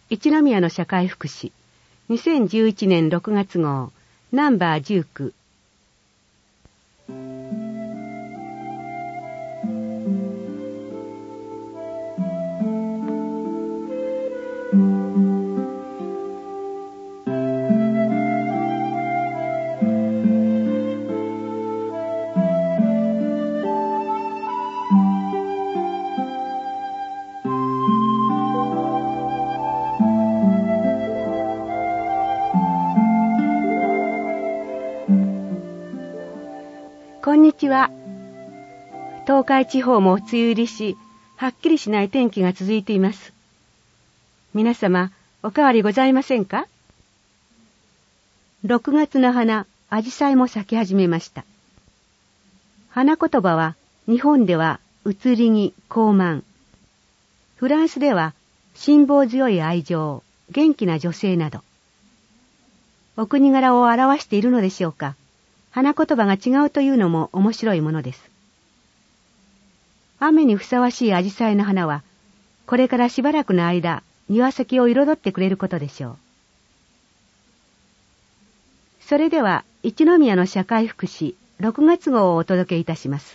一宮の社会福祉2011年6月号ナンバー19。こんにちは。東海地方も梅雨入りし、はっきりしない天気が続いています。皆様、お変わりございませんか？6月の花、アジサイも咲き始めました。花言葉は、日本では移り気、高慢。フランスでは、辛抱強い愛情、元気な女性など。お国柄を表しているのでしょうか。花言葉が違うというのも面白いものです。雨にふさわしいアジサイの花は、これからしばらくの間、庭先を彩ってくれることでしょう。それでは、一宮の社会福祉6月号をお届けいたします。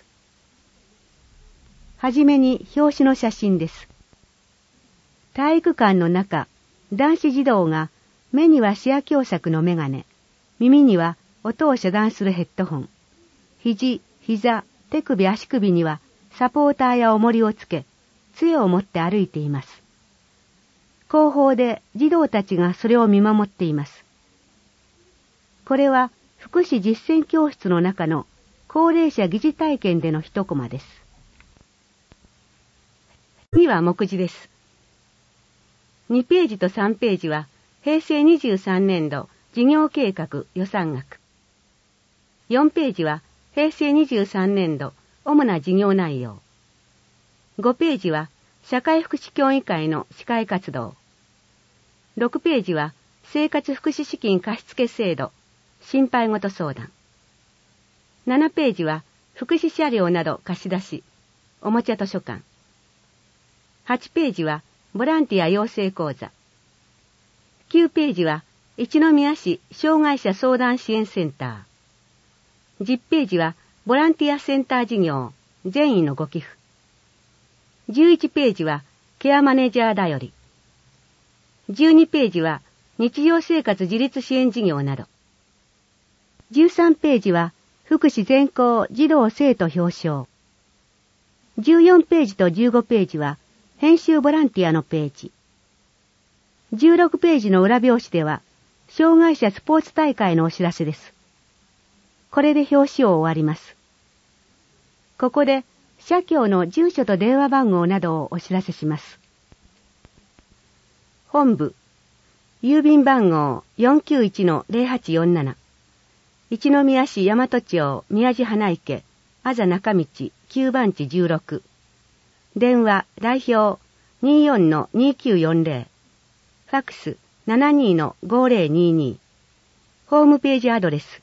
はじめに表紙の写真です。体育館の中、男子児童が目には視野狭窄の眼鏡、耳には音を遮断するヘッドホン、肘、膝、手首、足首にはサポーターや重りをつけ、杖を持って歩いています。後方で児童たちがそれを見守っています。これは福祉実践教室の中の高齢者疑似体験での一コマです。次は目次です。2ページと3ページは平成23年度事業計画予算額。4ページは平成23年度主な事業内容。5ページは社会福祉協議会の司会活動。6ページは生活福祉資金貸付制度、心配事相談。7ページは福祉車両など貸し出し、おもちゃ図書館。8ページはボランティア養成講座。9ページは一宮市障害者相談支援センター。10ページはボランティアセンター事業善意のご寄付。11ページはケアマネージャーだより。12ページは日常生活自立支援事業など。13ページは福祉全校児童生徒表彰。14ページと15ページは編集ボランティアのページ。16ページの裏表紙では障害者スポーツ大会のお知らせです。これで表紙を終わります。ここで社協の住所と電話番号などをお知らせします。本部、郵便番号 491-0847 一宮市大和町宮地花池あざ中道9番地16。電話代表 24-2940。ファックス 72-5022。ホームページアドレス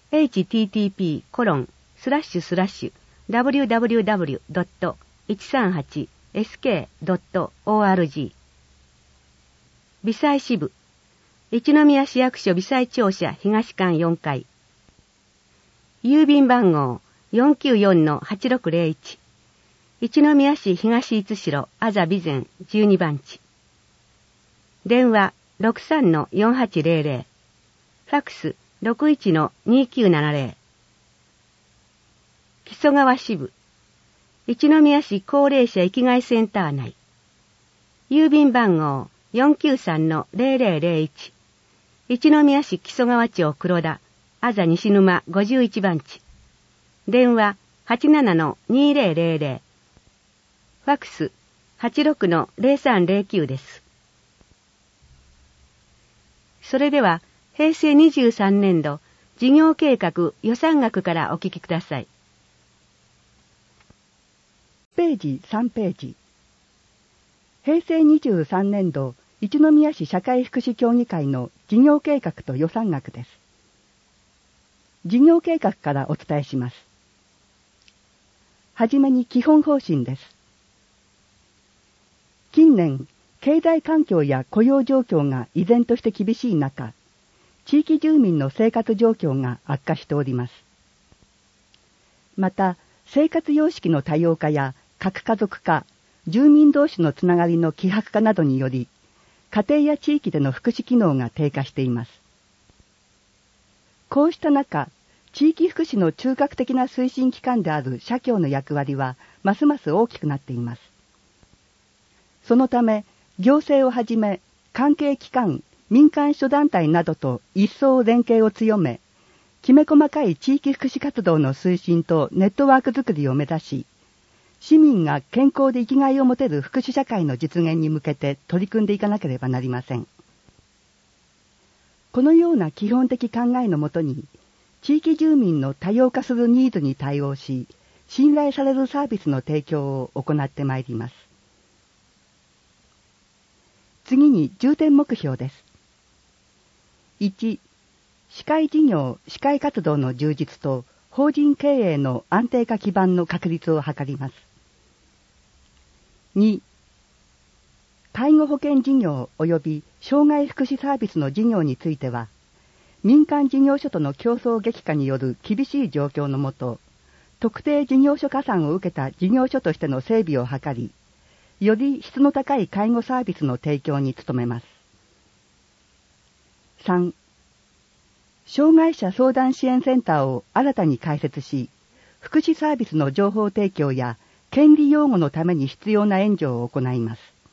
http://www.138sk.org。 微細支部一宮市役所微細庁舎東館4階。郵便番号 494-8601 一宮市東五代あざ備前12番地。電話 63-4800。ファックス 61-2970。木曽川支部一宮市高齢者生きがいセンター内。郵便番号 493-0001 一宮市木曽川町黒田あざ西沼51番地。電話 87-2000。ファックス 86-0309 です。それでは平成23年度事業計画予算額からお聞きください。 ページ3ページ。平成23年度一宮市社会福祉協議会の事業計画と予算額です。事業計画からお伝えします。はじめに基本方針です。近年、 経済環境や雇用状況が依然として厳しい中、地域住民の生活状況が悪化しております。また、生活様式の多様化や核家族化、住民同士のつながりの希薄化などにより、家庭や地域での福祉機能が低下しています。こうした中、地域福祉の中核的な推進機関である社協の役割はますます大きくなっています。そのため、行政をはじめ関係機関、民間諸団体などと一層連携を強め、きめ細かい地域福祉活動の推進とネットワークづくりを目指し、市民が健康で生きがいを持てる福祉社会の実現に向けて取り組んでいかなければなりません。このような基本的考えのもとに、地域住民の多様化するニーズに対応し、信頼されるサービスの提供を行ってまいります。次に重点目標です。1、市会事業・市会活動の充実と法人経営の安定化基盤の確立を図ります。2、介護保険事業及び障害福祉サービスの事業については、民間事業所との競争激化による厳しい状況のもと、特定事業所加算を受けた事業所としての整備を図り、より質の高い介護サービスの提供に努めます。3、障害者相談支援センターを新たに開設し、福祉サービスの情報提供や権利擁護のために必要な援助を行います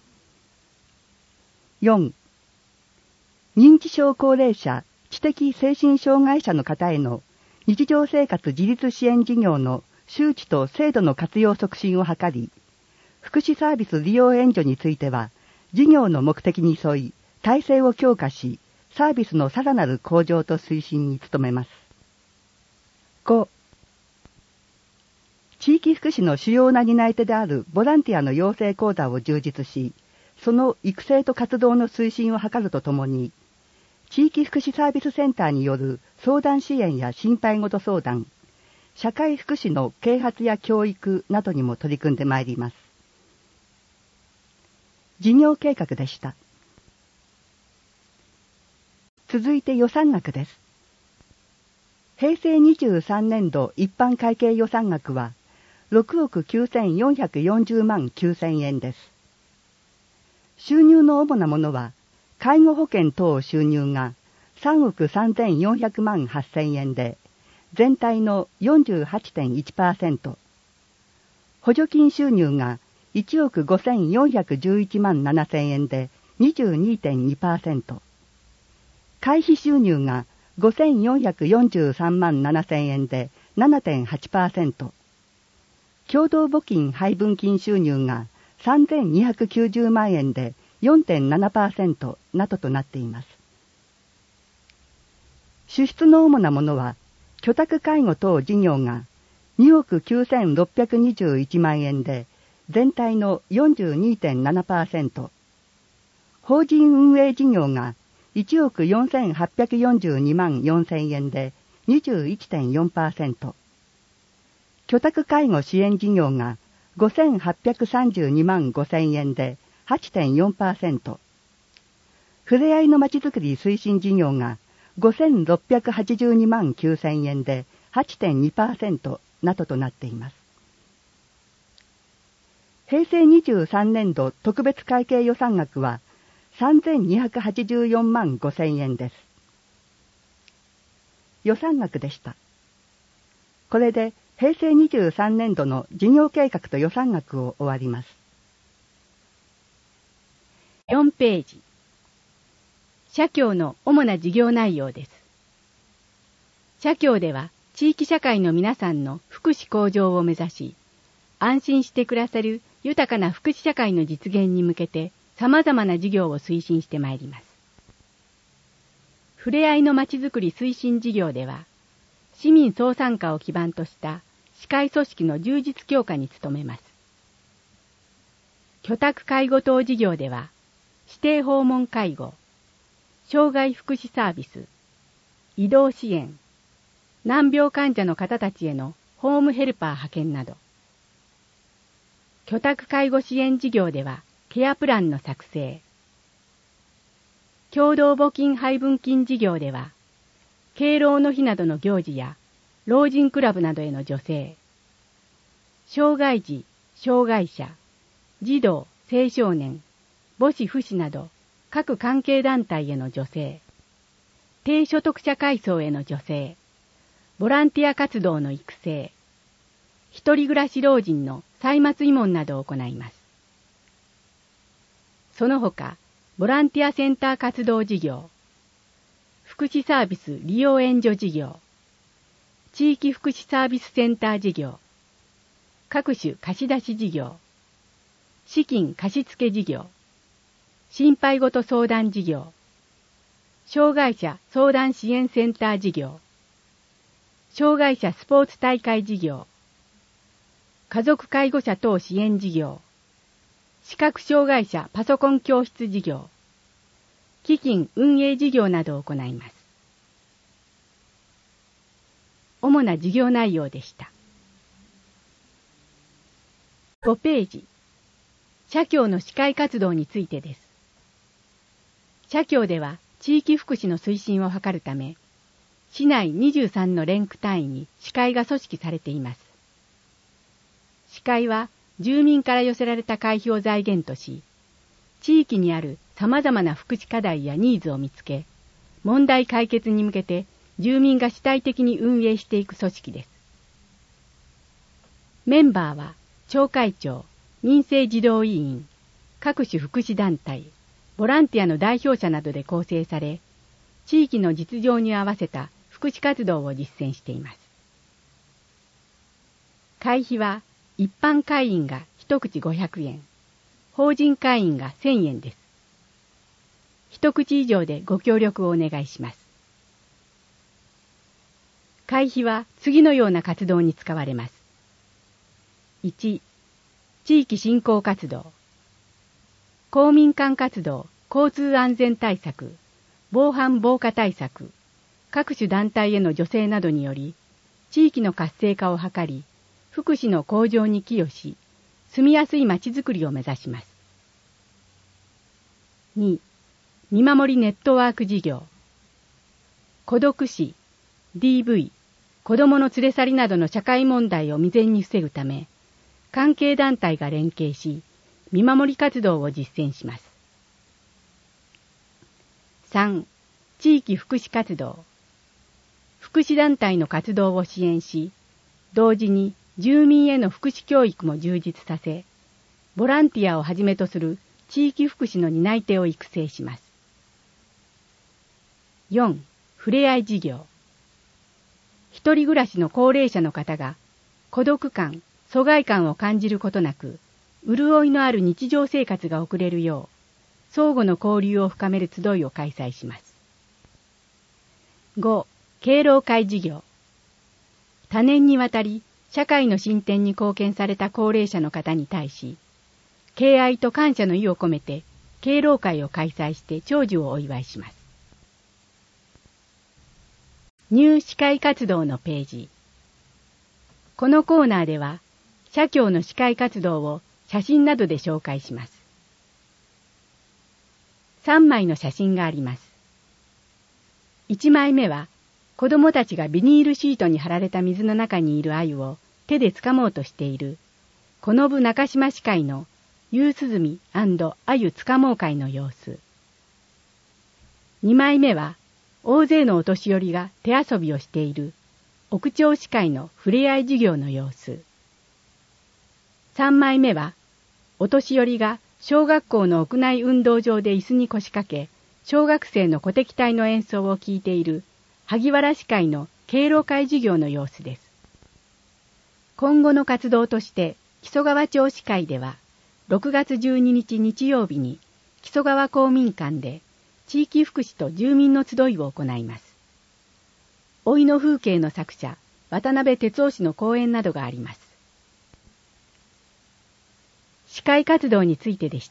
。4、認知症高齢者、知的精神障害者の方への日常生活自立支援事業の周知と制度の活用促進を図り、福祉サービス利用援助については、事業の目的に沿い、体制を強化し、サービスのさらなる向上と推進に努めます。5、地域福祉の主要な担い手であるボランティアの養成講座を充実し、その育成と活動の推進を図るとともに、地域福祉サービスセンターによる相談支援や心配事相談、社会福祉の啓発や教育などにも取り組んでまいります。事業計画でした。続いて予算額です。平成23年度一般会計予算額は6億9440万9000円です。収入の主なものは、介護保険等収入が3億3400万8000円で、全体の 48.1%、補助金収入が1億5411万7000円で 22.2%、会費収入が5443万7000円で 7.8%、共同募金配分金収入が3290万円で 4.7% などとなっています。支出の主なものは、居宅介護等事業が2億9621万円で、全体の 42.7%、法人運営事業が1億4842万4000円で 21.4%、居宅介護支援事業が5832万5000円で 8.4%、ふれあいのまちづくり推進事業が5682万9000円で 8.2% などとなっています。平成23年度特別会計予算額は3284万5000円です。予算額でした。これで平成23年度の事業計画と予算額を終わります。 4ページ。社協の主な事業内容です。社協では地域社会の皆さんの福祉向上を目指し、安心して暮らせる豊かな福祉社会の実現に向けて様々な事業を推進してまいります。ふれあいのまちづくり推進事業では、市民総参加を基盤とした市会組織の充実強化に努めます。居宅介護等事業では、指定訪問介護、障害福祉サービス、移動支援、難病患者の方たちへのホームヘルパー派遣など、居宅介護支援事業ではケアプランの作成、 共同募金配分金事業では、敬老の日などの行事や、老人クラブなどへの助成、障害児、障害者、児童、青少年、母子父子など各関係団体への助成、低所得者階層への助成、ボランティア活動の育成、一人暮らし老人の歳末慰問などを行います。その他、ボランティアセンター活動事業、福祉サービス利用援助事業、地域福祉サービスセンター事業、各種貸し出し事業、資金貸付事業、心配事相談事業、障害者相談支援センター事業、障害者スポーツ大会事業、家族介護者等支援事業、視覚障害者パソコン教室事業、基金運営事業などを行います。主な事業内容でした。5ページ、社協の市会活動についてです。社協では地域福祉の推進を図るため、市内23の連区単位に市会が組織されています。市会は住民から寄せられた会費を財源とし、地域にある様々な福祉課題やニーズを見つけ、問題解決に向けて住民が主体的に運営していく組織です。メンバーは、町会長、民生児童委員、各種福祉団体、ボランティアの代表者などで構成され、地域の実情に合わせた福祉活動を実践しています。会費は、一般会員が一口500円、法人会員が1000円です。一口以上でご協力をお願いします。会費は次のような活動に使われます。1、地域振興活動、公民館活動、交通安全対策、防犯防火対策、各種団体への助成などにより、地域の活性化を図り、福祉の向上に寄与し、住みやすいまちづくりを目指します。2、見守りネットワーク事業、孤独死、DV、子どもの連れ去りなどの社会問題を未然に防ぐため、関係団体が連携し、見守り活動を実践します。3、地域福祉活動。福祉団体の活動を支援し、同時に住民への福祉教育も充実させ、ボランティアをはじめとする地域福祉の担い手を育成します。4、ふれあい事業。一人暮らしの高齢者の方が孤独感、疎外感を感じることなく、潤いのある日常生活が送れるよう、相互の交流を深める集いを開催します。5、敬老会事業。多年にわたり社会の進展に貢献された高齢者の方に対し、敬愛と感謝の意を込めて敬老会を開催して長寿をお祝いします。ニュー市会活動のページ。このコーナーでは、社協の市会活動を写真などで紹介します。3枚の写真があります。1枚目は、子供たちがビニールシートに貼られた水の中にいる鮎を手で掴もうとしている、この部中島市会の夕涼み&鮎掴もう会の様子。2枚目は、大勢のお年寄りが手遊びをしている、奥町市会のふれあい授業の様子。3枚目は、お年寄りが小学校の屋内運動場で椅子に腰掛け、小学生の鼓笛隊の演奏を聴いている、萩原市会の敬老会授業の様子です。今後の活動として、木曽川町市会では、6月12日日曜日に、木曽川公民館で、地域福祉と住民の集いを行います。老いの風景の作者、渡辺哲夫氏の講演などがあります。市会活動についてでした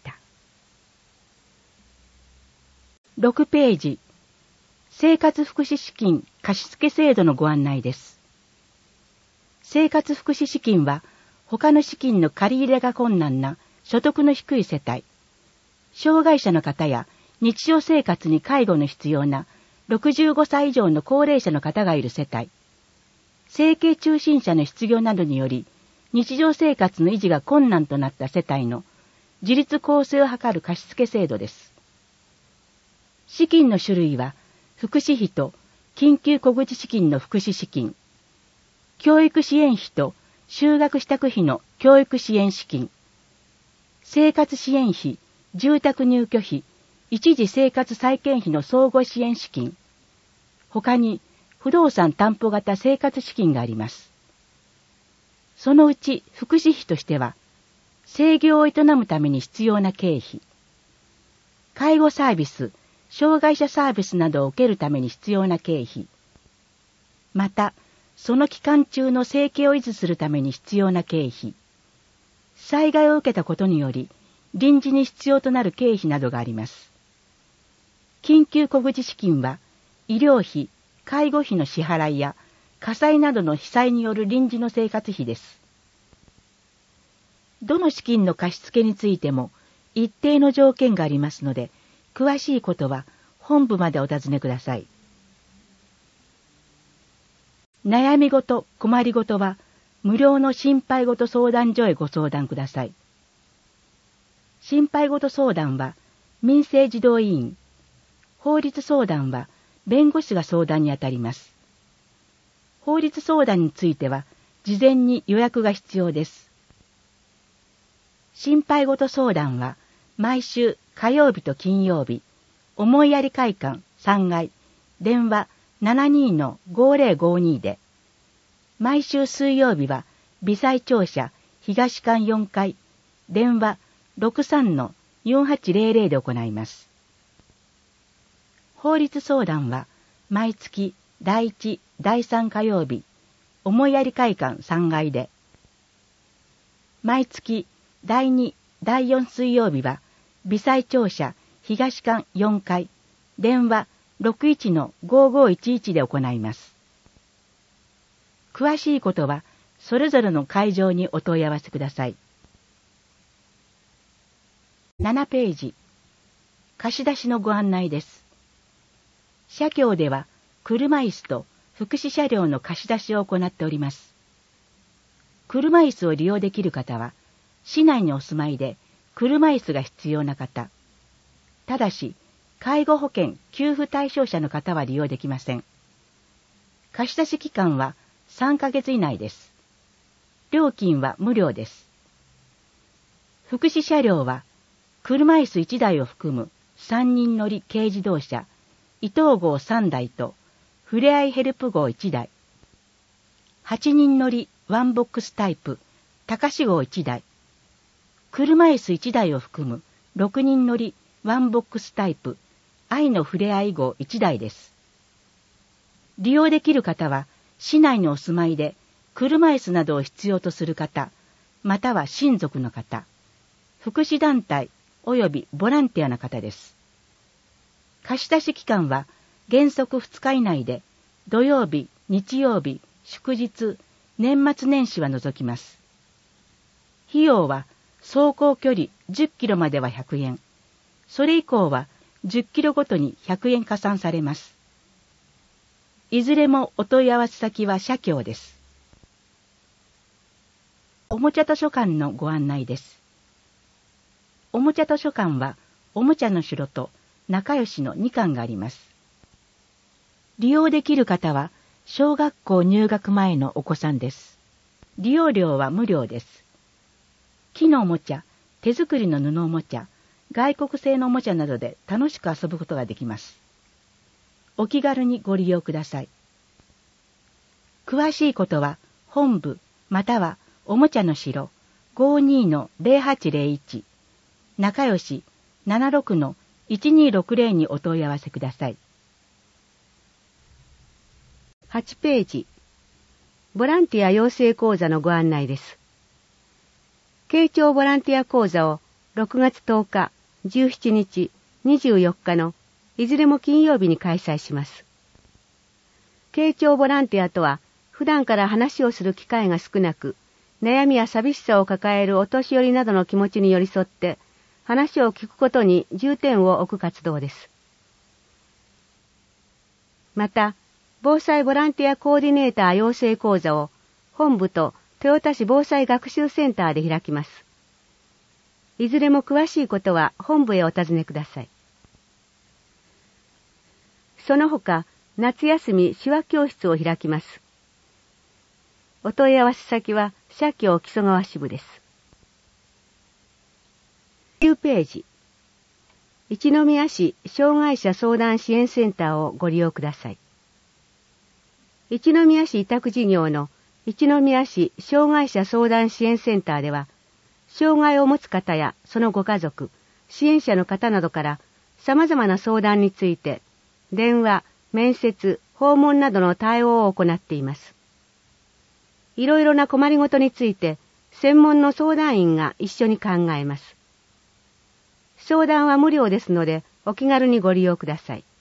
。6ページ、生活福祉資金貸付制度のご案内です。生活福祉資金は、他の資金の借り入れが困難な所得の低い世帯、障害者の方や日常生活に介護の必要な65歳以上の高齢者の方がいる世帯、生計中心者の失業などにより日常生活の維持が困難となった世帯の自立構成を図る貸付制度です。資金の種類は、福祉費と緊急小口資金の福祉資金、教育支援費と就学支度費の教育支援資金、生活支援費、住宅入居費、一時生活再建費の相互支援資金、他に不動産担保型生活資金があります。そのうち福祉費としては、制業を営むために必要な経費、介護サービス、障害者サービスなどを受けるために必要な経費、また、その期間中の生計を維持するために必要な経費、災害を受けたことにより臨時に必要となる経費などがあります。緊急小口資金は、医療費、介護費の支払いや火災などの被災による臨時の生活費です。どの資金の貸付についても一定の条件がありますので、詳しいことは本部までお尋ねください。悩み事、困り事は無料の心配事相談所へご相談ください。心配事相談は民政児童委員、法律相談は弁護士が相談にあたります。法律相談については事前に予約が必要です。心配事相談は毎週火曜日と金曜日、思いやり会館3階、電話 72-5052 で、毎週水曜日は微細庁舎東館4階、電話 63-4800 で行います。法律相談は毎月第1、第3火曜日、思いやり会館3階で、毎月第2、第4水曜日は微細庁舎東館4階、電話 61-5511 で行います。詳しいことはそれぞれの会場にお問い合わせください。7ページ、貸し出しのご案内です。社協では車椅子と福祉車両の貸し出しを行っております。車椅子を利用できる方は、市内にお住まいで車椅子が必要な方、ただし介護保険給付対象者の方は利用できません。貸し出し期間は3ヶ月以内です。料金は無料です。福祉車両は車椅子1台を含む3人乗り軽自動車伊東号3台とふれあいヘルプ号1台、8人乗りワンボックスタイプ高志号1台、車椅子1台を含む6人乗りワンボックスタイプ愛のふれあい号1台です。利用できる方は市内にお住まいで車椅子などを必要とする方、または親族の方、福祉団体及びボランティアの方です。貸し出し期間は原則2日以内で、土曜日、日曜日、祝日、年末年始は除きます。費用は走行距離10キロまでは100円、それ以降は10キロごとに100円加算されます。いずれもお問い合わせ先は社協です。おもちゃ図書館のご案内です。おもちゃ図書館はおもちゃの城と仲良しの2館があります。利用できる方は小学校入学前のお子さんです。利用料は無料です。木のおもちゃ、手作りの布おもちゃ、外国製のおもちゃなどで楽しく遊ぶことができます。お気軽にご利用ください。詳しいことは本部またはおもちゃの城 52-0801 仲良し 76-1260 にお問い合わせください。 8ページ、ボランティア養成講座のご案内です。慶長ボランティア講座を6月10日、17日、24日のいずれも金曜日に開催します。慶長ボランティアとは、普段から話をする機会が少なく、悩みや寂しさを抱えるお年寄りなどの気持ちに寄り添って、 話を聞くことに重点を置く活動です。また、防災ボランティアコーディネーター養成講座を本部と豊田市防災学習センターで開きます。いずれも詳しいことは本部へお尋ねください。その他、夏休み手話教室を開きます。お問い合わせ先は社協木曽川支部です。9ページ。一宮市障害者相談支援センターをご利用ください。一宮市委託事業の一宮市障害者相談支援センターでは、障害を持つ方やそのご家族、支援者の方などから様々な相談について、電話、面接、訪問などの対応を行っています。いろいろな困りごとについて、専門の相談員が一緒に考えます。相談は無料ですので、お気軽にご利用ください。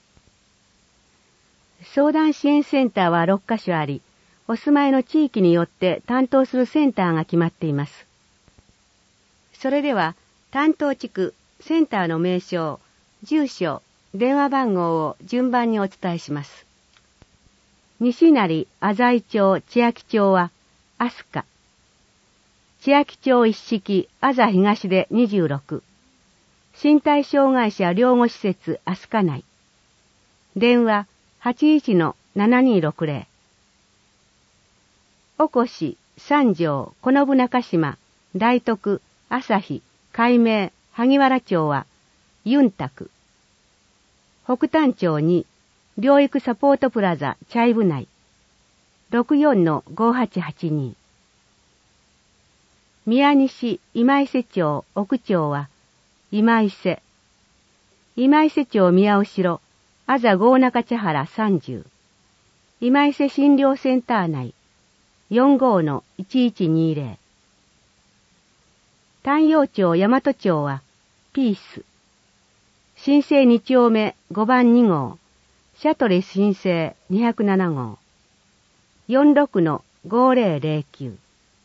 相談支援センターは6カ所あり、お住まいの地域によって担当するセンターが決まっています。それでは、担当地区、センターの名称、住所、電話番号を順番にお伝えします。西成浅井町千秋町は、飛鳥。千秋町一式、朝東で26。身体障害者養護施設飛鳥内。電話81-7260。おこし、三条、このぶ中島、大徳、朝日、海明、萩原町は、ユンタク。北谷町に、療育サポートプラザ、チャイブ内。64-5882。宮西、今伊勢町、奥町は、今伊勢。今伊勢町宮後、あざ郷中茶原30。今伊勢診療センター内。45-1120。丹陽町大和町は、ピース。新生2丁目5番2号。シャトレ新生207号。46-5009。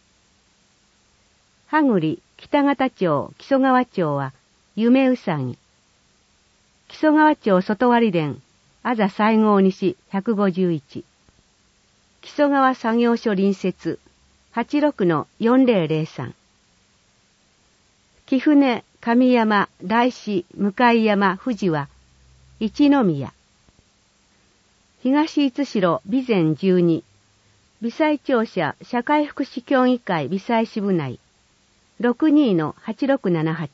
羽栗北方町木曽川町は、夢うさぎ。木曽川町外割田、あざ西郷西151。木曽川作業所隣接、86-4003。貴船、上山、大師、向山、富士は、一宮。東五代備前12。微災庁舎社会福祉協議会微災支部内。62-8678。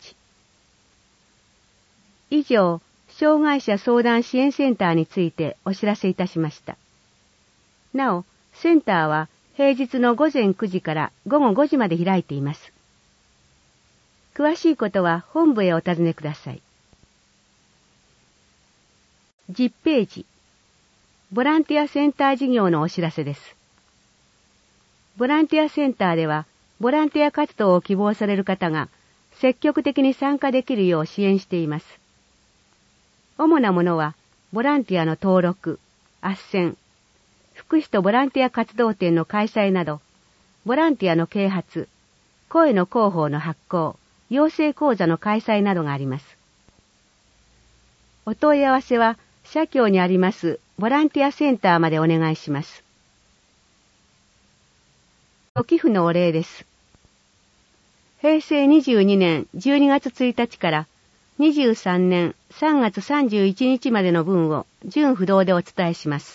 以上、障害者相談支援センターについてお知らせいたしました。なお、センターは平日の午前9時から午後5時まで開いています。詳しいことは本部へお尋ねください。10ページ。ボランティアセンター事業のお知らせです。ボランティアセンターでは、ボランティア活動を希望される方が積極的に参加できるよう支援しています。主なものは、ボランティアの登録、斡旋、福祉とボランティア活動展の開催など、ボランティアの啓発、声の広報の発行、養成講座の開催などがあります。お問い合わせは、社協にありますボランティアセンターまでお願いします。お寄付のお礼です。平成22年12月1日から23年3月31日までの分を順不動でお伝えします。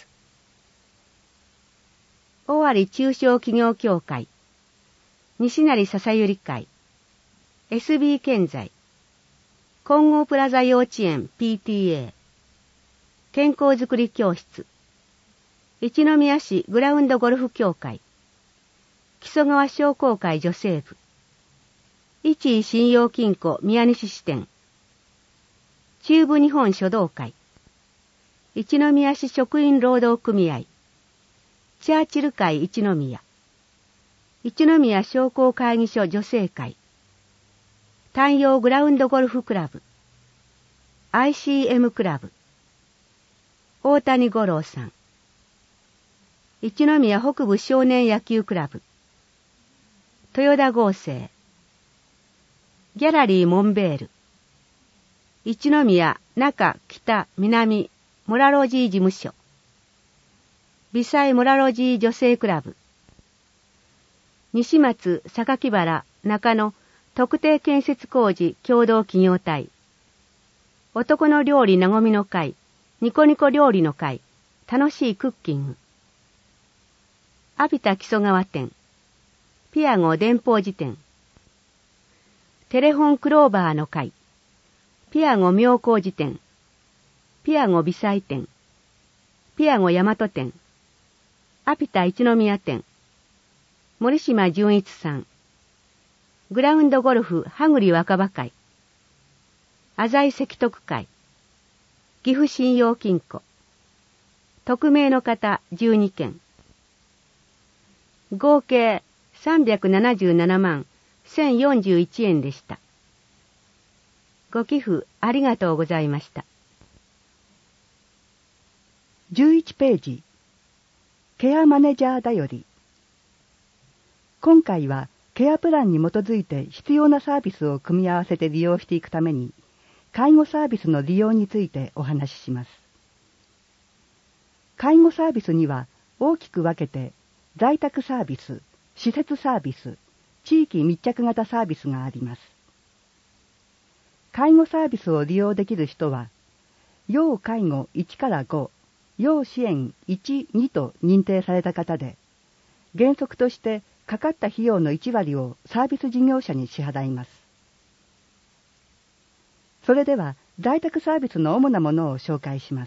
尾張中小企業協会、西成笹百合会、SB 建材、金剛プラザ幼稚園 PTA、健康づくり教室、一宮市グラウンドゴルフ協会、木曽川商工会女性部、一位信用金庫宮西支店、中部日本書道会、一宮市職員労働組合、チャーチル会一宮、一宮商工会議所女性会、丹陽グラウンドゴルフクラブ、ICM クラブ、大谷五郎さん、一宮北部少年野球クラブ、豊田合成、ギャラリーモンベール、 一宮、中、北、南、モラロジー事務所。微細モラロジー女性クラブ。西松、榊原、中野、特定建設工事共同企業体。男の料理なごみの会、ニコニコ料理の会、楽しいクッキング。アビタ木曽川店。ピアゴ電報寺店。テレフォンクローバーの会。ピアゴ妙高寺店。ピアゴ微細店。ピアゴ大和店。アピタ一宮店。森島純一さん。グラウンドゴルフはぐり若葉会。浅井積徳会。岐阜信用金庫。匿名の方12件。合計377万1041円でした。ご寄付ありがとうございました。 11ページ、ケアマネジャーだより。今回はケアプランに基づいて必要なサービスを組み合わせて利用していくために、介護サービスの利用についてお話しします。介護サービスには大きく分けて、在宅サービス、施設サービス、地域密着型サービスがあります。介護サービスを利用できる人は、要介護1から5、要支援1、2と認定された方で、原則としてかかった費用の1割をサービス事業者に支払います。それでは、在宅サービスの主なものを紹介します。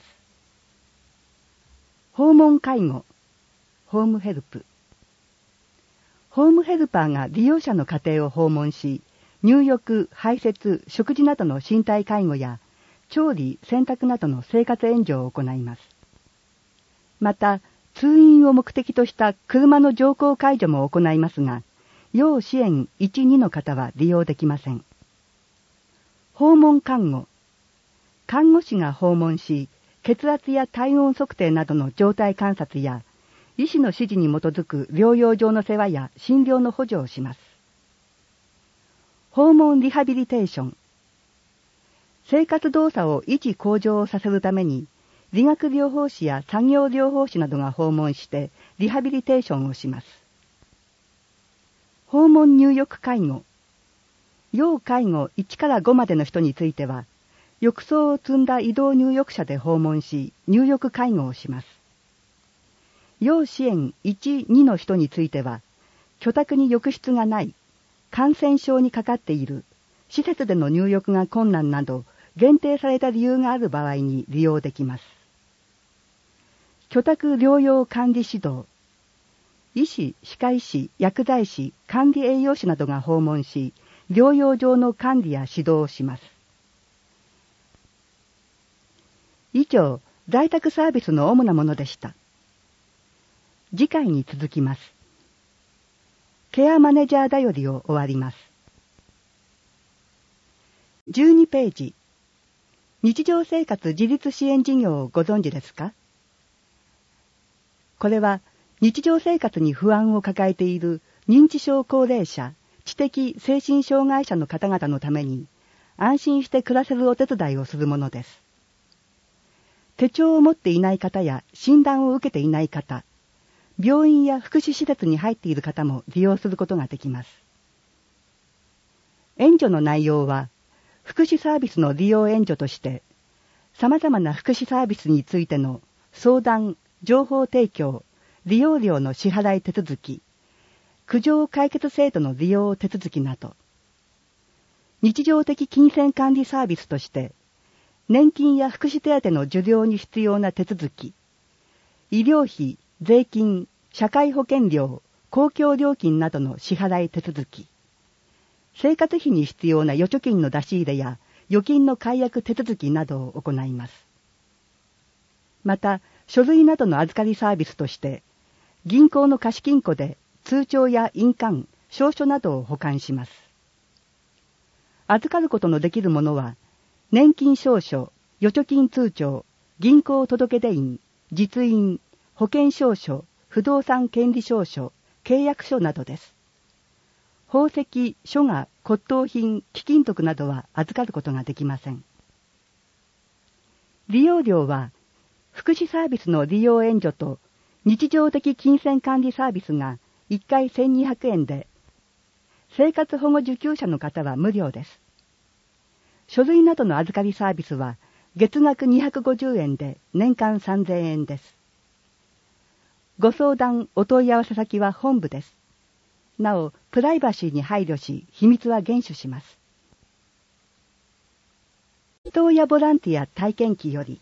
訪問介護、ホームヘルプ。ホームヘルパーが利用者の家庭を訪問し、入浴、排泄、食事などの身体介護や、調理、洗濯などの生活援助を行います。また、通院を目的とした車の乗降介助も行いますが、要支援1、2の方は利用できません。訪問看護。看護師が訪問し、血圧や体温測定などの状態観察や、医師の指示に基づく療養上の世話や診療の補助をします。訪問リハビリテーション。生活動作を維持向上させるために、理学療法士や作業療法士などが訪問してリハビリテーションをします。訪問入浴介護。要介護1から5までの人については、浴槽を積んだ移動入浴車で訪問し、入浴介護をします。要支援1、2の人については、居宅に浴室がない、感染症にかかっている、施設での入浴が困難など、限定された理由がある場合に利用できます。居宅療養管理指導。医師、歯科医師、薬剤師、管理栄養士などが訪問し、療養上の管理や指導をします。以上、在宅サービスの主なものでした。次回に続きます。ケアマネジャーだよりを終わります。12ページ。日常生活自立支援事業をご存知ですか？これは日常生活に不安を抱えている認知症高齢者、知的精神障害者の方々のために安心して暮らせるお手伝いをするものです。手帳を持っていない方や診断を受けていない方、病院や福祉施設に入っている方も利用することができます。援助の内容は、福祉サービスの利用援助として、様々な福祉サービスについての相談、情報提供、利用料の支払い手続き、苦情解決制度の利用手続きなど、日常的金銭管理サービスとして、年金や福祉手当の受領に必要な手続き、医療費、税金、社会保険料、公共料金などの支払い手続き、生活費に必要な預貯金の出し入れや預金の解約手続きなどを行います。また、書類などの預かりサービスとして、銀行の貸金庫で通帳や印鑑、証書などを保管します。預かることのできるものは、年金証書、預貯金通帳、銀行届出印、実印、保険証書、不動産権利証書、契約書などです。宝石、書画、骨董品、貴金属などは預かることができません。 利用料は、福祉サービスの利用援助と日常的金銭管理サービスが1回1200円で、生活保護受給者の方は無料です。書類などの預かりサービスは月額250円で年間3000円です。ご相談、お問い合わせ先は本部です。なお、プライバシーに配慮し、秘密は厳守します。里親ボランティア体験記より、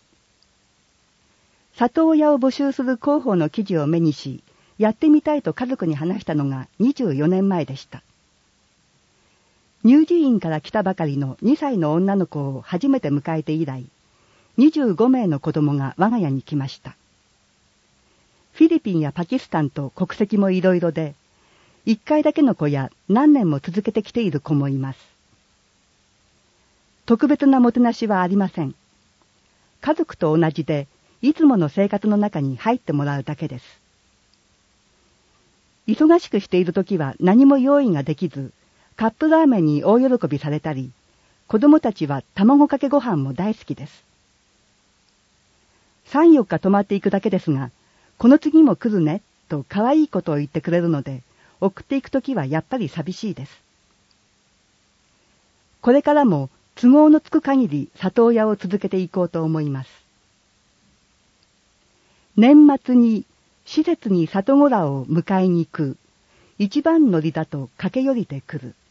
里親を募集する広報の記事を目にし、やってみたいと家族に話したのが24年前でした。乳児院から来たばかりの2歳の女の子を初めて迎えて以来、25名の子供が我が家に来ました。フィリピンやパキスタンと国籍もいろいろで、1回だけの子や何年も続けてきている子もいます。特別なもてなしはありません。家族と同じで、いつもの生活の中に入ってもらうだけです。忙しくしているときは何も用意ができず、カップラーメンに大喜びされたり、子供たちは卵かけご飯も大好きです。3、4日泊まっていくだけですが、この次も来るね、と可愛いことを言ってくれるので、送っていくときはやっぱり寂しいです。これからも都合のつく限り里親を続けていこうと思います。年末に施設に里子らを迎えに行く、一番乗りだと駆け寄りてくる。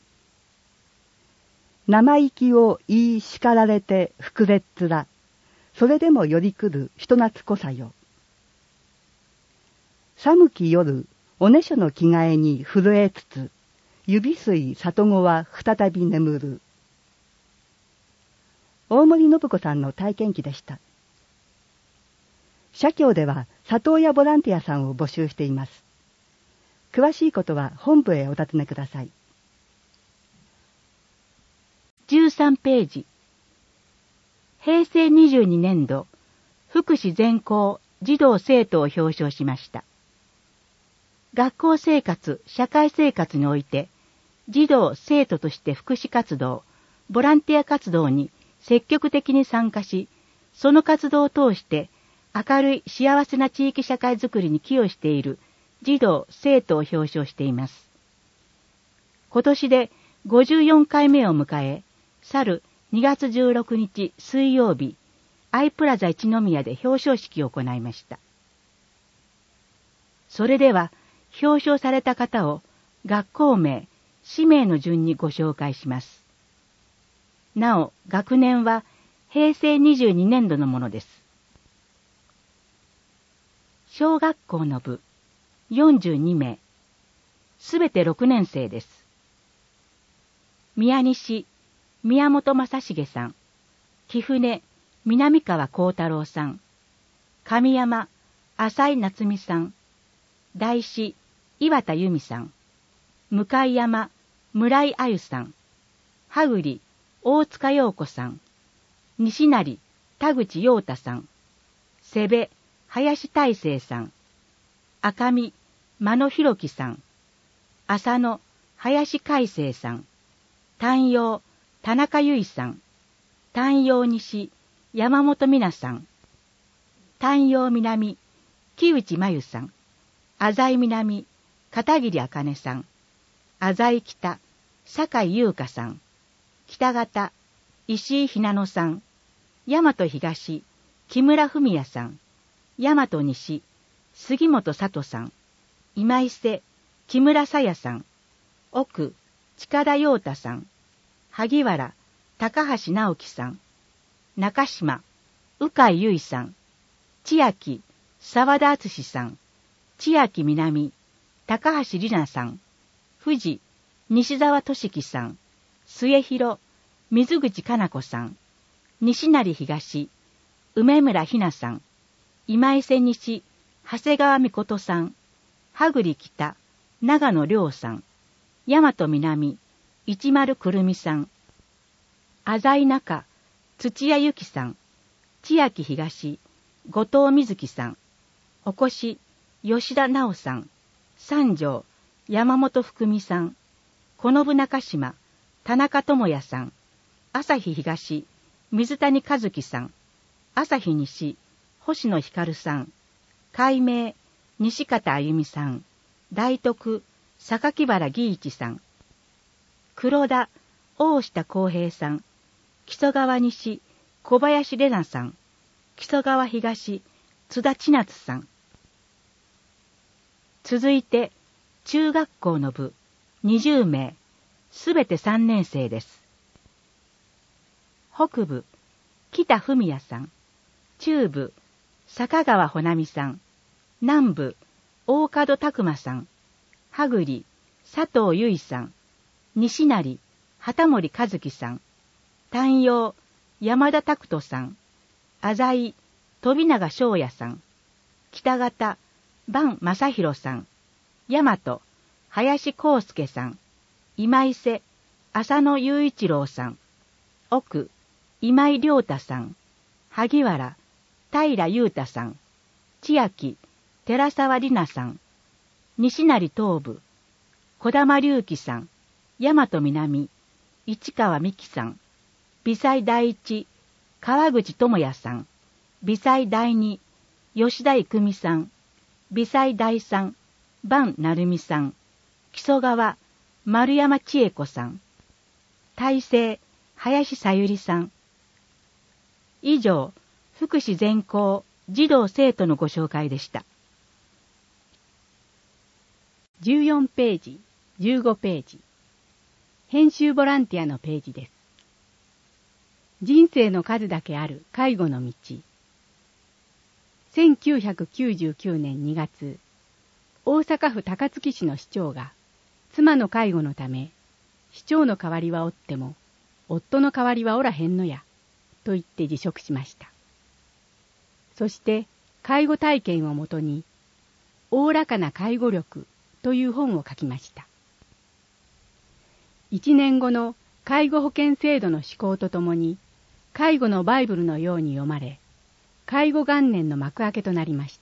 生意気を言い叱られて膨れっ面、それでも寄り来る人懐っこさよ。寒き夜、おねしょの着替えに震えつつ、指水里子は再び眠る。大森信子さんの体験記でした。社協では里親ボランティアさんを募集しています。詳しいことは本部へお尋ねください。 13ページ。平成22年度、福祉全校児童生徒を表彰しました。学校生活、社会生活において、児童生徒として福祉活動、ボランティア活動に積極的に参加し、その活動を通して明るい幸せな地域社会づくりに寄与している児童生徒を表彰しています。今年で54回目を迎え、去る2月16日水曜日、アイプラザ一宮で表彰式を行いました。それでは、表彰された方を学校名、氏名の順にご紹介します。なお、学年は平成22年度のものです。小学校の部、42名、すべて6年生です。宮西、宮本正成さん、貴船、南川幸太郎さん、神山、浅井夏美さん、大師、岩田由美さん、向山、村井あゆさん、羽栗、大塚陽子さん、西成、田口陽太さん、瀬部、林大成さん、赤見、間野弘樹さん、浅野、林海生さん、丹陽、田中由衣さん、丹陽西、山本美奈さん、丹陽南、木内真由さん、浅井南、片桐茜さん、浅井北、酒井優香さん、北方、石井ひなのさん、大和東、木村文也さん、大和西、杉本里さん、今伊勢、木村沙耶さん、奥、近田陽太さん、萩原、高橋直樹さん、中島、鵜飼由衣さん、千秋、沢田敦さん、千秋南、高橋里奈さん、富士、西澤俊樹さん、末広、水口かな子さん、西成東、梅村ひなさん、今伊勢西、長谷川美琴さん、羽栗北、長野亮さん、大和南、一丸くるみさん、浅井中、土屋由紀さん、千秋東、後藤瑞希さん、おこし、吉田直さん、三条、山本福美さん、このぶ中島、田中智也さん、朝日東、水谷和樹さん、 朝日西、星野光さん、改名、西方あゆみさん、大徳、榊原義一さん、黒田、大下康平さん、木曽川西、小林玲奈さん、木曽川東、津田千夏さん。続いて、中学校の部、20名、すべて3年生です。北部、北文也さん、中部、坂川穂波さん、南部、大門拓馬さん、羽栗、佐藤由衣さん、西成、畑森和樹さん、丹陽、山田拓人さん、浅井、飛永翔也さん、北方、伴正弘さん、大和、林康介さん、今伊勢、浅野雄一郎さん、奥、今井亮太さん、萩原、平裕太さん、千秋、寺沢里奈さん、西成東部、小玉隆樹さん、大和南、市川美希さん、微細第一、川口智也さん、微細第二、吉田育美さん、微細第三、伴成美さん、木曽川、丸山千恵子さん、大成、林さゆりさん。以上、福祉全校児童生徒のご紹介でした。 14ページ、15ページ。編集ボランティアのページです。人生の数だけある介護の道。1999年2月、大阪府高槻市の市長が、妻の介護のため、市長の代わりはおっても、夫の代わりはおらへんのや、と言って辞職しました。そして、介護体験をもとに、おおらかな介護力という本を書きました。1年後の介護保険制度の施行とともに、介護のバイブルのように読まれ、介護元年の幕開けとなりました。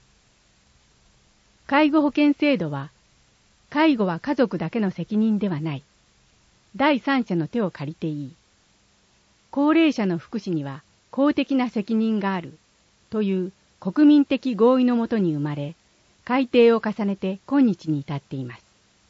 介護保険制度は、介護は家族だけの責任ではない。第三者の手を借りていい。高齢者の福祉には公的な責任がある。という国民的合意のもとに生まれ、改定を重ねて今日に至っています。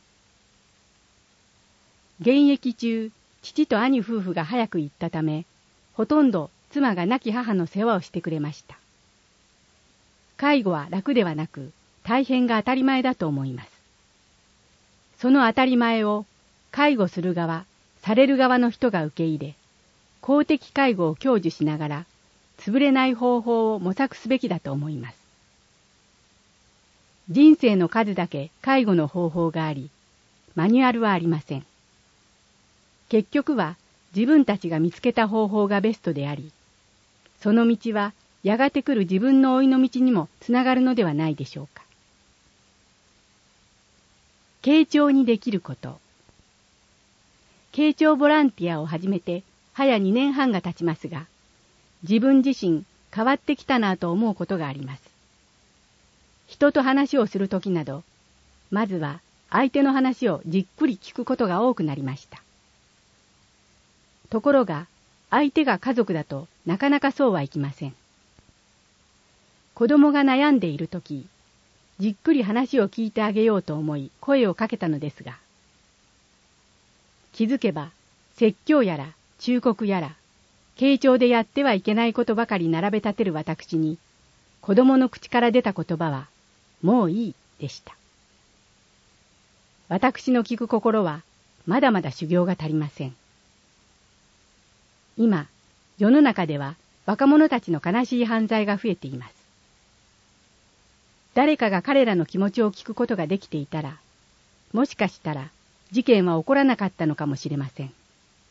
現役中、父と兄夫婦が早く行ったため、ほとんど妻が亡き母の世話をしてくれました。介護は楽ではなく、大変が当たり前だと思います。その当たり前を介護する側、される側の人が受け入れ、公的介護を享受しながら、潰れない方法を模索すべきだと思います。人生の数だけ介護の方法があり、マニュアルはありません。結局は自分たちが見つけた方法がベストであり、その道はやがて来る自分の老いの道にもつながるのではないでしょうか。傾聴にできること。傾聴ボランティアを始めて早2年半が経ちますが、自分自身変わってきたなと思うことがあります。人と話をするときなど、まずは相手の話をじっくり聞くことが多くなりました。ところが、相手が家族だとなかなかそうはいきません。子供が悩んでいるとき、じっくり話を聞いてあげようと思い声をかけたのですが、気づけば説教やら忠告やら、傾聴でやってはいけないことばかり並べ立てる私に、子供の口から出た言葉は、もういいでした。私の聞く心は、まだまだ修行が足りません。今、世の中では若者たちの悲しい犯罪が増えています。誰かが彼らの気持ちを聞くことができていたら、もしかしたら事件は起こらなかったのかもしれません。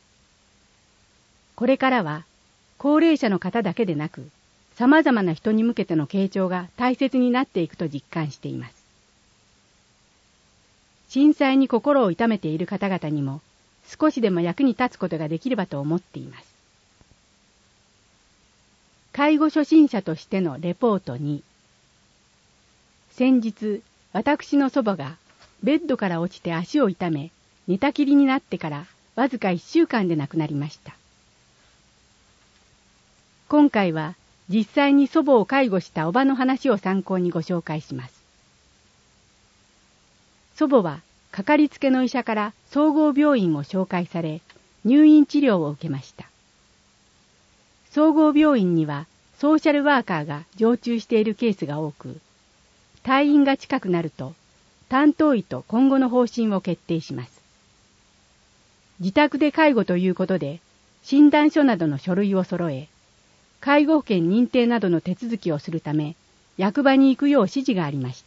これからは、高齢者の方だけでなく、様々な人に向けての傾聴が大切になっていくと実感しています。震災に心を痛めている方々にも、少しでも役に立つことができればと思っています。介護初心者としてのレポート2。先日、私の祖母がベッドから落ちて足を痛め、寝たきりになってからわずか1週間で亡くなりました。今回は実際に祖母を介護したおばの話を参考にご紹介します。祖母はかかりつけの医者から総合病院を紹介され、入院治療を受けました。総合病院にはソーシャルワーカーが常駐しているケースが多く、退院が近くなると担当医と今後の方針を決定します。自宅で介護ということで診断書などの書類を揃え、介護保険認定などの手続きをするため役場に行くよう指示がありました。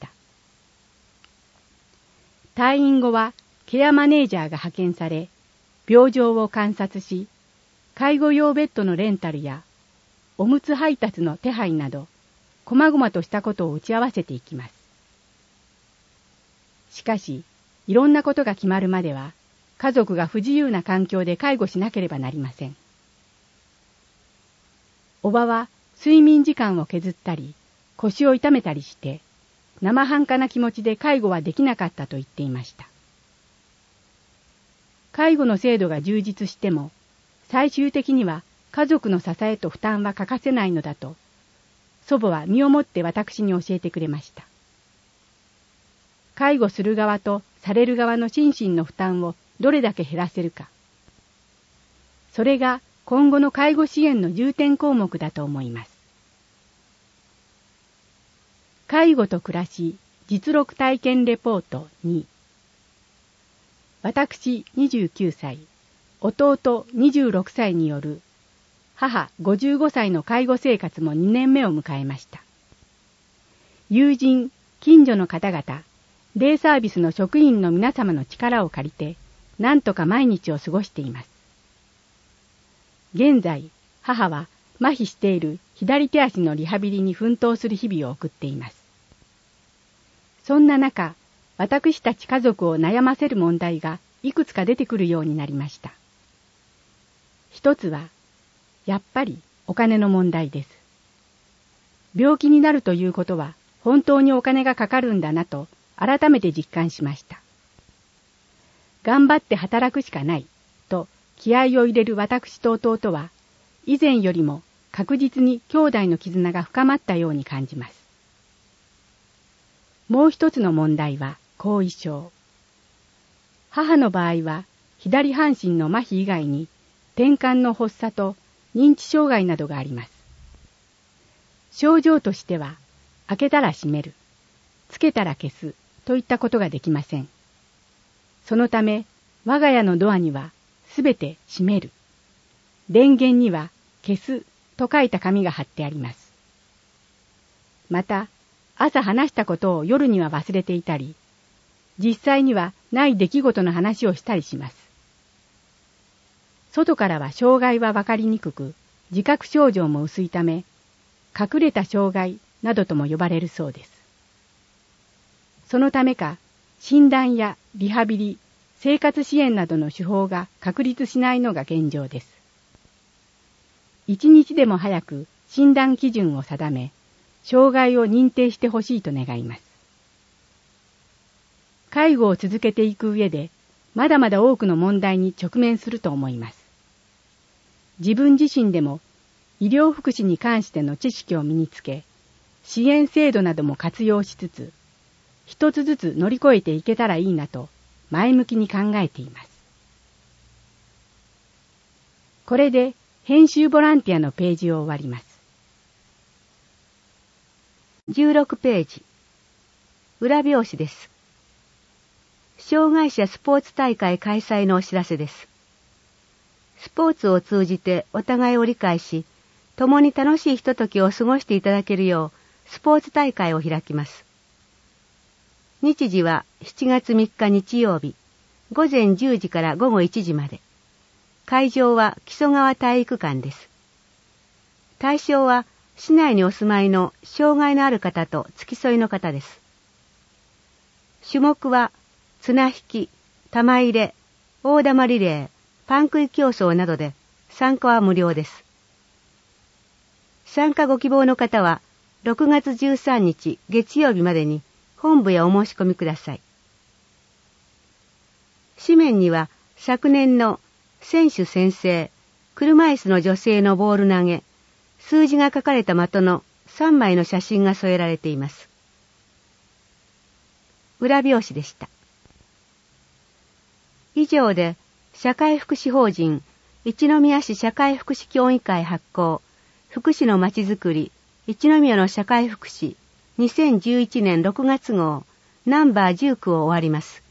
退院後はケアマネージャーが派遣され、病状を観察し、介護用ベッドのレンタルやおむつ配達の手配など、細々としたことを打ち合わせていきます。しかし、いろんなことが決まるまでは、家族が不自由な環境で介護しなければなりません。おばは睡眠時間を削ったり、腰を痛めたりして、生半可な気持ちで介護はできなかったと言っていました。介護の制度が充実しても、最終的には家族の支えと負担は欠かせないのだと、祖母は身をもって私に教えてくれました。介護する側とされる側の心身の負担をどれだけ減らせるか。それが今後の介護支援の重点項目だと思います。介護と暮らし実録体験レポート2。私29歳、弟26歳による母55歳の介護生活も2年目を迎えました。友人、近所の方々、デイサービスの職員の皆様の力を借りて、なんとか毎日を過ごしています。現在、母は麻痺している左手足のリハビリに奮闘する日々を送っています。そんな中、私たち家族を悩ませる問題がいくつか出てくるようになりました。一つは、やっぱりお金の問題です。病気になるということは本当にお金がかかるんだなと改めて実感しました。頑張って働くしかないと気合を入れる私と弟は、以前よりも確実に兄弟の絆が深まったように感じます。もう一つの問題は後遺症。母の場合は左半身の麻痺以外に転換の発作と認知障害などがあります。症状としては、開けたら閉める、つけたら消すといったことができません。そのため、我が家のドアにはすべて閉める、電源には消すと書いた紙が貼ってあります。また、朝話したことを夜には忘れていたり、実際にはない出来事の話をしたりします。外からは障害はわかりにくく、自覚症状も薄いため、隠れた障害などとも呼ばれるそうです。そのためか、診断やリハビリ、生活支援などの手法が確立しないのが現状です。一日でも早く診断基準を定め、障害を認定してほしいと願います。介護を続けていく上で、まだまだ多くの問題に直面すると思います。自分自身でも医療福祉に関しての知識を身につけ、支援制度なども活用しつつ、一つずつ乗り越えていけたらいいなと前向きに考えています。これで編集ボランティアのページを終わります。 16ページ。裏表紙です。障害者スポーツ大会開催のお知らせです。スポーツを通じてお互いを理解し、共に楽しいひとときを過ごしていただけるよう、スポーツ大会を開きます。日時は7月3日日曜日、午前10時から午後1時まで。会場は木曽川体育館です。対象は市内にお住まいの障害のある方と付き添いの方です。種目は綱引き、玉入れ、大玉リレー、パン食い競争などで参加は無料です。参加ご希望の方は6月13日月曜日までに本部へお申し込みください。紙面には昨年の選手宣誓、車椅子の女性のボール投げ、 数字が書かれた的の3枚の写真が添えられています。裏表紙でした。以上で、社会福祉法人一宮市社会福祉協議会発行、福祉のまちづくり、一宮の社会福祉、2011年6月号、ナンバー19を終わります。